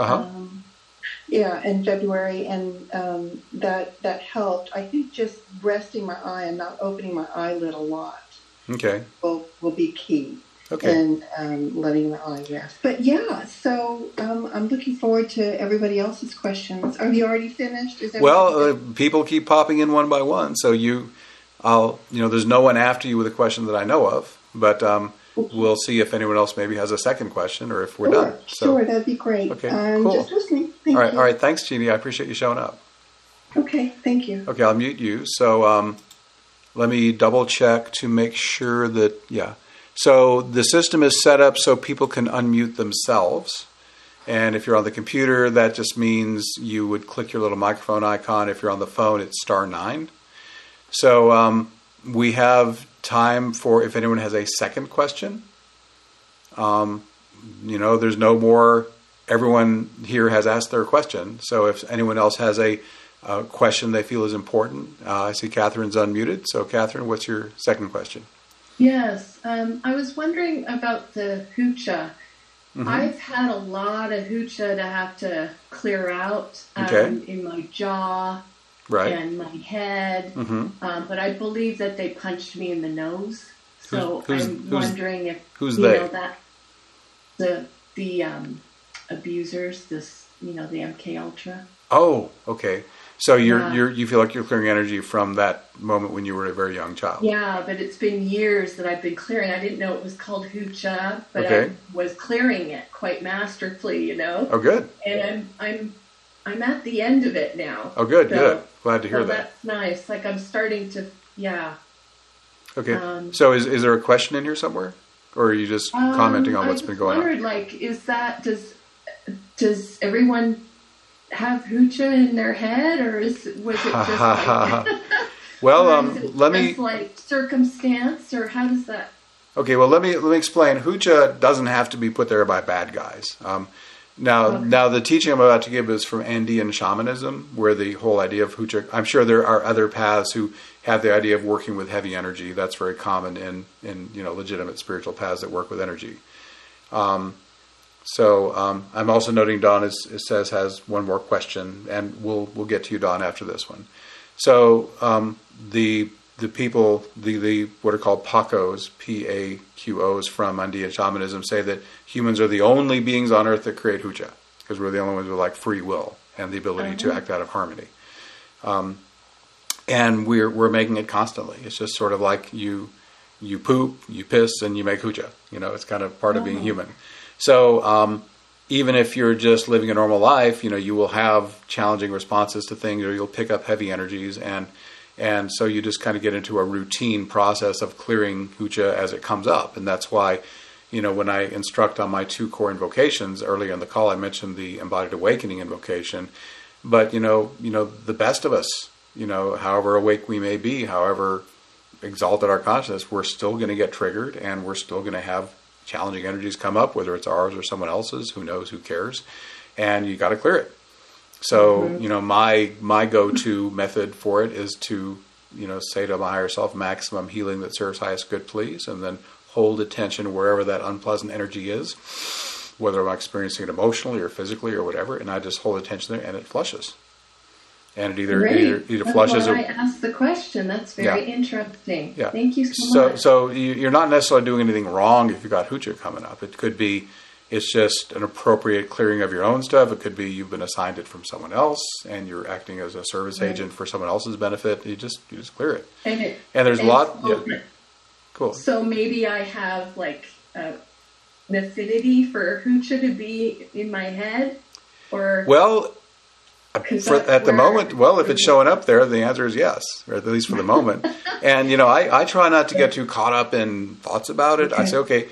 In February, and that helped. I think just resting my eye and not opening my eyelid a lot will be key. Okay. And letting the eye rest. But so I'm looking forward to everybody else's questions. Are you already finished? People keep popping in one by one, so there's no one after you with a question that I know of, but we'll see if anyone else maybe has a second question or if we're done. Sure, that'd be great. Okay, I'm cool. Just listening. Thank you. All right. Thanks, Jeannie. I appreciate you showing up. Okay, thank you. Okay, I'll mute you. So let me double check to make sure that, So the system is set up so people can unmute themselves. And if you're on the computer, that just means you would click your little microphone icon. If you're on the phone, it's *9. So we have time for if anyone has a second question. There's no more. Everyone here has asked their question. So if anyone else has a question they feel is important, I see Catherine's unmuted. So Catherine, what's your second question? Yes, I was wondering about the hoocha. Mm-hmm. I've had a lot of hoocha to have to clear out in my jaw. Right. And my head, but I believe that they punched me in the nose. So I'm wondering if that the abusers, the MK Ultra. Oh, okay. So you feel like you're clearing energy from that moment when you were a very young child. Yeah, but it's been years that I've been clearing. I didn't know it was called hoocha, but I was clearing it quite masterfully. Oh, good. And I'm at the end of it now. Oh, good, good. Glad to hear that. That's nice. Like I'm starting to, Okay. So is there a question in here somewhere? Or are you just commenting on what's been going on? I wondered, does everyone have hoocha in their head, or was it just like... Well, let me... like circumstance, or how does that... Okay, well, let me explain. Hoocha doesn't have to be put there by bad guys. Now, the teaching I'm about to give is from Andean shamanism, where the whole idea of hoocha... I'm sure there are other paths who have the idea of working with heavy energy. That's very common in legitimate spiritual paths that work with energy. So I'm also noting Dawn has one more question, and we'll get to you, Dawn, after this one. So the people, the what are called Pacos, P-A-Q-Os from Andean shamanism say that humans are the only beings on earth that create hoocha, because we're the only ones with like free will and the ability to act out of harmony. And we're making it constantly. It's just sort of like you poop, you piss, and you make hoocha. It's kind of part of being human. So even if you're just living a normal life, you will have challenging responses to things, or you'll pick up heavy energies, and so you just kind of get into a routine process of clearing hoocha as it comes up. And that's why, when I instruct on my 2 core invocations earlier in the call, I mentioned the embodied awakening invocation. But the best of us, however awake we may be, however exalted our consciousness, we're still going to get triggered, and we're still going to have challenging energies come up, whether it's ours or someone else's. Who knows? Who cares? And you got to clear it. So my go-to method for it is to say to my higher self, maximum healing that serves highest good, please, and then hold attention wherever that unpleasant energy is, whether I'm experiencing it emotionally or physically or whatever, and I just hold attention there, and it flushes. and it either flushes or. I asked the question. That's very interesting. Yeah. Thank you so much. So you're not necessarily doing anything wrong if you've got hoochie coming up. It could be it's just an appropriate clearing of your own stuff. It could be you've been assigned it from someone else and you're acting as a service agent for someone else's benefit. You just clear it. And there's a lot. Yeah. Cool. So maybe I have like an affinity for hoochie to be in my head, or well. At the moment, if it's showing up there, the answer is yes, or at least for the moment. And, I try not to get too caught up in thoughts about it. Okay. I say, okay,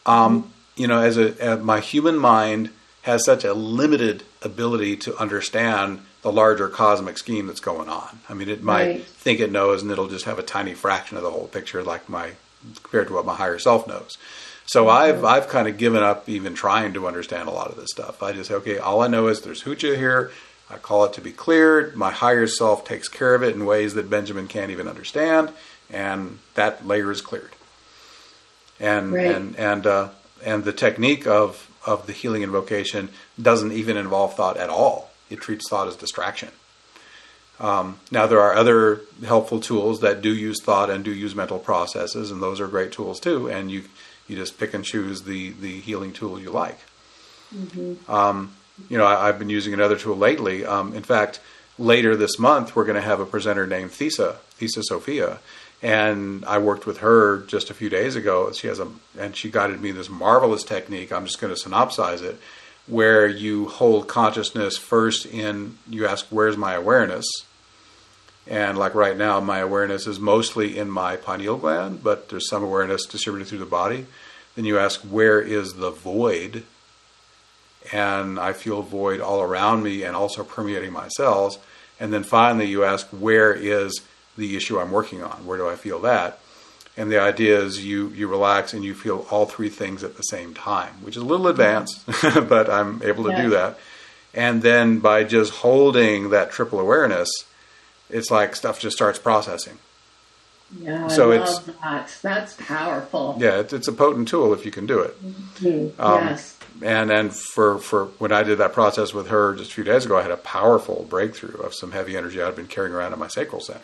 as my human mind has such a limited ability to understand the larger cosmic scheme that's going on. I mean, it might think it knows, and it'll just have a tiny fraction of the whole picture, compared to what my higher self knows. So I've kind of given up even trying to understand a lot of this stuff. I just say, okay, all I know is there's hoochie here. I call it to be cleared. My higher self takes care of it in ways that Benjamin can't even understand, and that layer is cleared. And the technique of the healing invocation doesn't even involve thought at all. It treats thought as distraction. Now there are other helpful tools that do use thought and do use mental processes, and those are great tools too. And you just pick and choose the healing tool you like. Mm-hmm. I've been using another tool lately. In fact, later this month, we're going to have a presenter named Thesa Sophia. And I worked with her just a few days ago. And she guided me this marvelous technique. I'm just going to synopsize it, where you hold consciousness first you ask, where's my awareness? And like right now, my awareness is mostly in my pineal gland, but there's some awareness distributed through the body. Then you ask, where is the void? And I feel void all around me and also permeating my cells. And then finally you ask, where is the issue I'm working on? Where do I feel that? And the idea is you relax and you feel all three things at the same time, which is a little advanced, but I'm able to do that. And then by just holding that triple awareness, it's like stuff just starts processing. Yeah, so I love that. That's powerful. Yeah, it's a potent tool if you can do it. Mm-hmm. Yes. And for when I did that process with her just a few days ago, I had a powerful breakthrough of some heavy energy I'd been carrying around in my sacral center.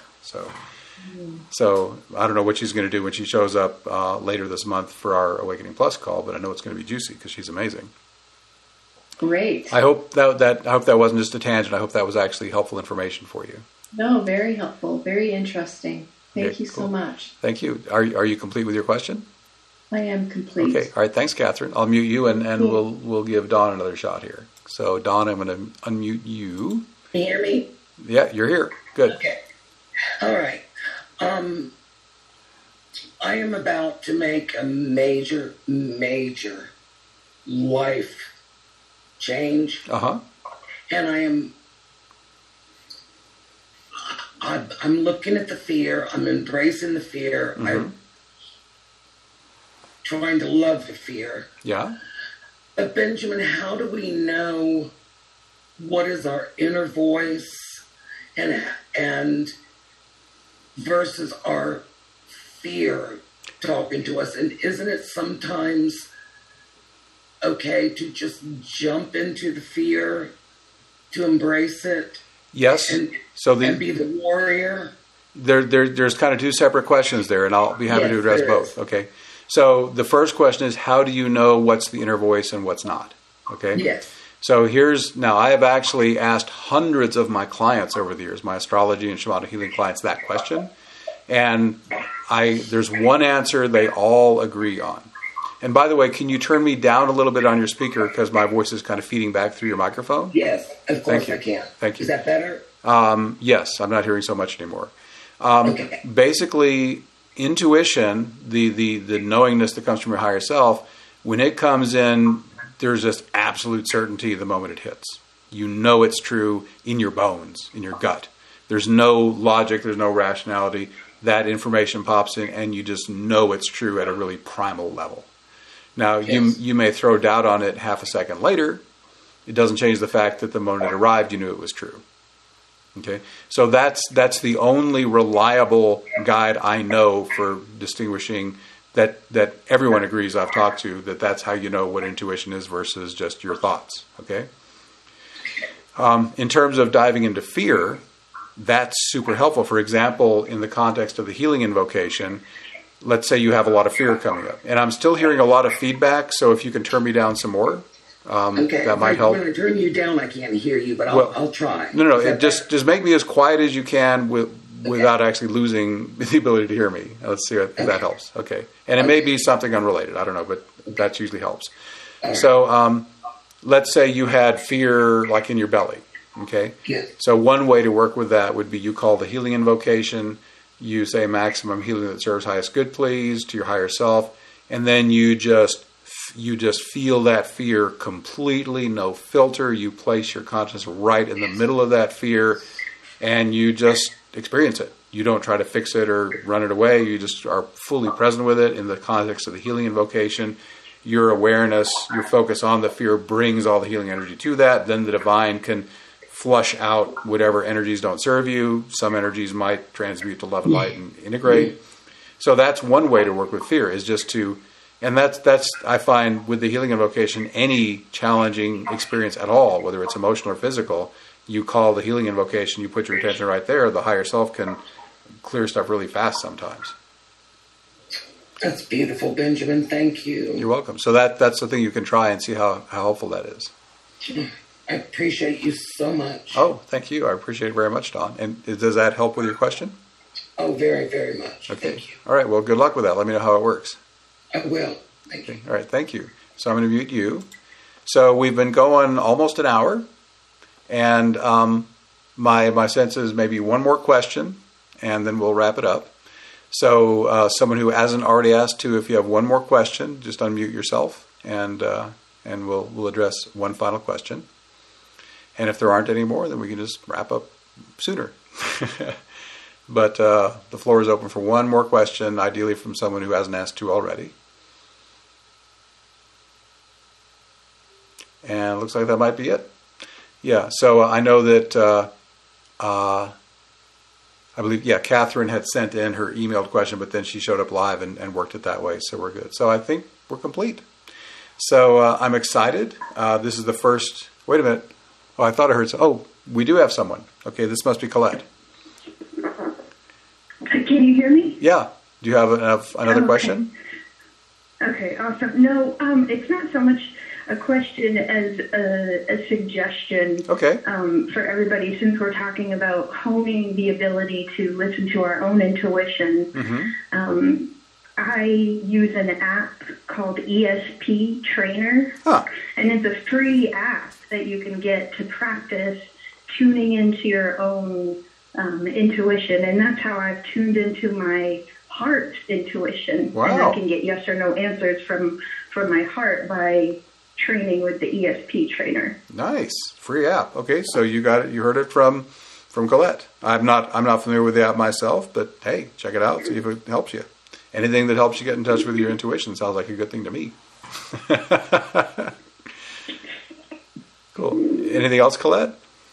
So I don't know what she's going to do when she shows up later this month for our Awakening Plus call, but I know it's going to be juicy because she's amazing. Great. I hope that wasn't just a tangent. I hope that was actually helpful information for you. No, very helpful, very interesting. Thank you so much. Thank you. Are you complete with your question? I am complete. Okay. All right. Thanks, Catherine. I'll mute you, and we'll give Dawn another shot here. So, Dawn, I'm going to unmute you. Can you hear me? Yeah, you're here. Good. Okay. All right. I am about to make a major life change. Uh-huh. And I'm looking at the fear. I'm embracing the fear. Mm-hmm. I'm trying to love the fear. Yeah. But Benjamin, how do we know what is our inner voice and versus our fear talking to us? And isn't it sometimes okay to just jump into the fear, to embrace it? Yes. And be the warrior? There's kind of two separate questions there, and I'll be happy to address both. Okay. So the first question is, how do you know what's the inner voice and what's not? Okay. Yes. So now I have actually asked hundreds of my clients over the years, my astrology and shamanic healing clients, that question. And there's one answer they all agree on. And by the way, can you turn me down a little bit on your speaker because my voice is kind of feeding back through your microphone? Yes, of course I can. Thank you. Is that better? Yes, I'm not hearing so much anymore. Okay. Basically, intuition, the knowingness that comes from your higher self, when it comes in, there's just absolute certainty the moment it hits. You know it's true in your bones, in your gut. There's no logic, there's no rationality. That information pops in and you just know it's true at a really primal level. Now, you may throw doubt on it half a second later. It doesn't change the fact that the moment it arrived, you knew it was true. Okay, so that's the only reliable guide I know for distinguishing that everyone agrees I've talked to, that's how you know what intuition is versus just your thoughts. Okay. In terms of diving into fear, that's super helpful. For example, in the context of the healing invocation, let's say you have a lot of fear coming up. And I'm still hearing a lot of feedback, so if you can turn me down some more, that might help. When I turn you down, I can't hear you, but I'll try. No. Just make me as quiet as you can without actually losing the ability to hear me. Let's see if that helps. Okay. And it may be something unrelated. I don't know, but that usually helps. So let's say you had fear like in your belly. Okay? Yes. So one way to work with that would be you call the healing invocation. You say maximum healing that serves highest good, please, to your higher self. And then you just feel that fear completely, no filter. You place your consciousness right in the middle of that fear, and you just experience it. You don't try to fix it or run it away. You just are fully present with it in the context of the healing invocation. Your awareness, your focus on the fear brings all the healing energy to that. Then the divine can flush out whatever energies don't serve you. Some energies might transmute to love and light and integrate. So that's one way to work with fear, is just to, and that's I find with the healing invocation, any challenging experience at all, whether it's emotional or physical, you call the healing invocation, you put your attention right there, the higher self can clear stuff really fast sometimes. That's beautiful, Benjamin. Thank you. You're welcome. So that's the thing you can try and see how helpful that is. I appreciate you so much. Oh, thank you. I appreciate it very much, Don. And does that help with your question? Oh, very, very much. Okay. Thank you. All right. Well, good luck with that. Let me know how it works. I will. Thank you. All right. Thank you. So I'm going to mute you. So we've been going almost an hour. And my sense is maybe one more question, and then we'll wrap it up. So someone who hasn't already asked to, if you have one more question, just unmute yourself, and we'll address one final question. And if there aren't any more, then we can just wrap up sooner. But the floor is open for one more question, ideally from someone who hasn't asked to already. And it looks like that might be it. Yeah, so I know that I believe, Catherine had sent in her emailed question, but then she showed up live and worked it that way, so we're good. So I think we're complete. So I'm excited. This is the first, wait a minute. Oh, I thought I heard, we do have someone. Okay, this must be Colette. Can you hear me? Yeah. Do you have another question? Okay, awesome. No, it's not so much a question as a suggestion. Okay. For everybody, since we're talking about honing the ability to listen to our own intuition. Mm-hmm. I use an app called ESP Trainer, and it's a free app that you can get to practice tuning into your own intuition, and that's how I've tuned into my heart intuition. Wow. And I can get yes or no answers from my heart by training with the ESP Trainer. Nice. Free app. Okay, so you got it. You heard it from Colette. I'm not familiar with the app myself, but hey, check it out. See if it helps you. Anything that helps you get in touch with your intuition sounds like a good thing to me. Cool. Anything else, Colette?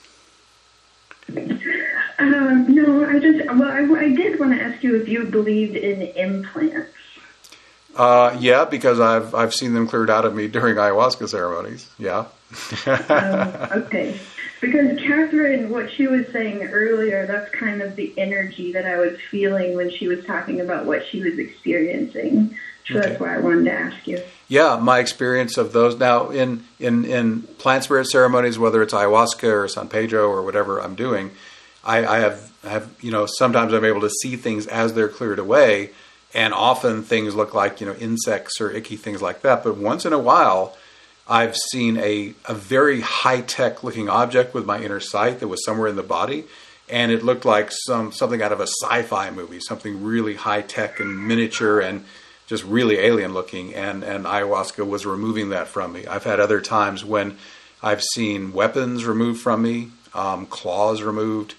No, I did want to ask you if you believed in implants. Yeah, because I've seen them cleared out of me during ayahuasca ceremonies. Yeah. Okay. Because Catherine, what she was saying earlier, that's kind of the energy that I was feeling when she was talking about what she was experiencing. So That's why I wanted to ask you. Yeah, my experience of those. Now, in plant spirit ceremonies, whether it's ayahuasca or San Pedro or whatever I'm doing, I have sometimes I'm able to see things as they're cleared away, and often things look like, insects or icky things like that. But once in a while, I've seen a very high-tech looking object with my inner sight that was somewhere in the body, and it looked like something out of a sci-fi movie, something really high-tech and miniature and just really alien looking, and ayahuasca was removing that from me. I've had other times when I've seen weapons removed from me, claws removed.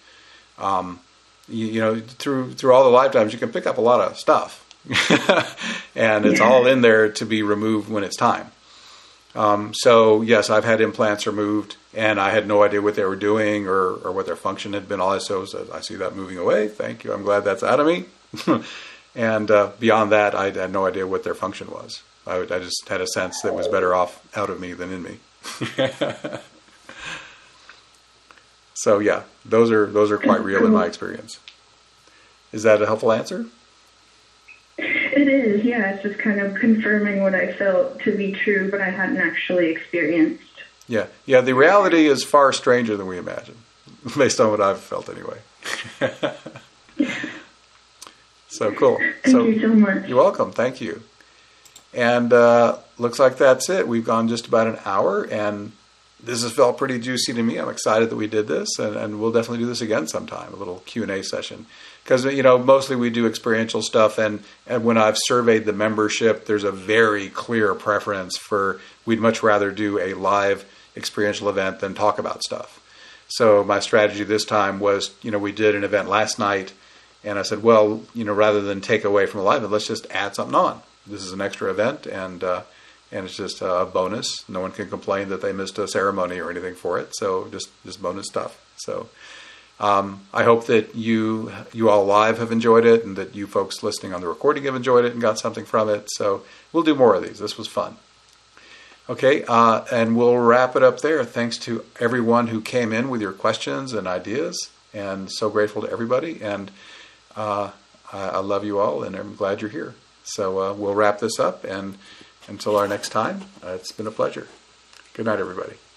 Through all the lifetimes, you can pick up a lot of stuff, and it's all in there to be removed when it's time. So yes, I've had implants removed, and I had no idea what they were doing or what their function had been. All I saw was, I see that moving away. Thank you. I'm glad that's out of me. And beyond that, I had no idea what their function was. I just had a sense that it was better off out of me than in me. So yeah, those are quite real in my experience. Is that a helpful answer? It is, yeah. It's just kind of confirming what I felt to be true, but I hadn't actually experienced. Yeah. The reality is far stranger than we imagine, based on what I've felt anyway. So cool. Thank you so much. You're welcome. Thank you. And looks like that's it. We've gone just about an hour, and this has felt pretty juicy to me. I'm excited that we did this, and we'll definitely do this again sometime, a little Q&A session. Because, mostly we do experiential stuff, and when I've surveyed the membership, there's a very clear preference for we'd much rather do a live experiential event than talk about stuff. So my strategy this time was, we did an event last night, and I said, well, rather than take away from a live event, let's just add something on. This is an extra event, and it's just a bonus. No one can complain that they missed a ceremony or anything for it. So just bonus stuff. So I hope that you all live have enjoyed it, and that you folks listening on the recording have enjoyed it and got something from it. So we'll do more of these. This was fun. Okay, and we'll wrap it up there. Thanks to everyone who came in with your questions and ideas, and so grateful to everybody. And I love you all, and I'm glad you're here. So we'll wrap this up, and until our next time, it's been a pleasure. Good night, everybody.